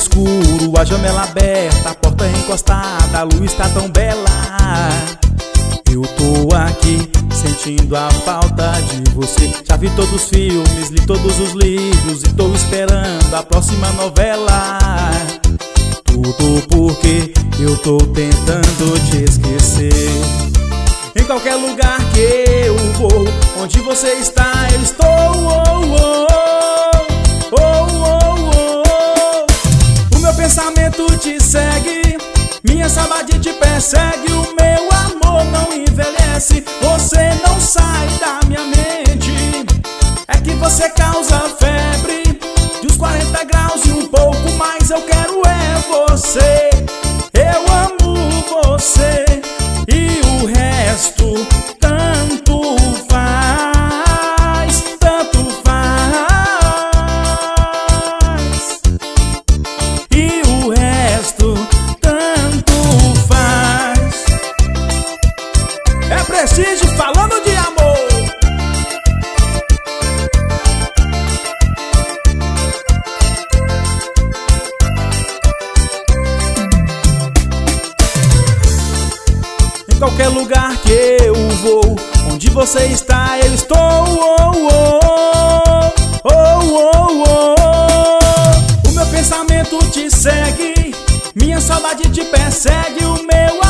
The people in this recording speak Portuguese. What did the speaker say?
escuro, a janela aberta, a porta encostada, a luz tá tão bela. Eu tô aqui sentindo a falta de você. Já vi todos os filmes, li todos os livros e tô esperando a próxima novela. Tudo porque eu tô tentando te esquecer. Em qualquer lugar que eu vou, onde você está, eu estou. O meu pensamento te segue, minha saudade te persegue. O meu amor não envelhece, você não sai da minha mente. É que você causa febre de uns 40 graus e um pouco mais. Eu quero é você, eu amo você, e o resto tanto faz, tanto faz. E o resto tanto faz. É Prestígio falando de amor. Em qualquer lugar que eu vou, onde você está, eu estou. O meu pensamento te segue, minha saudade te persegue. O meu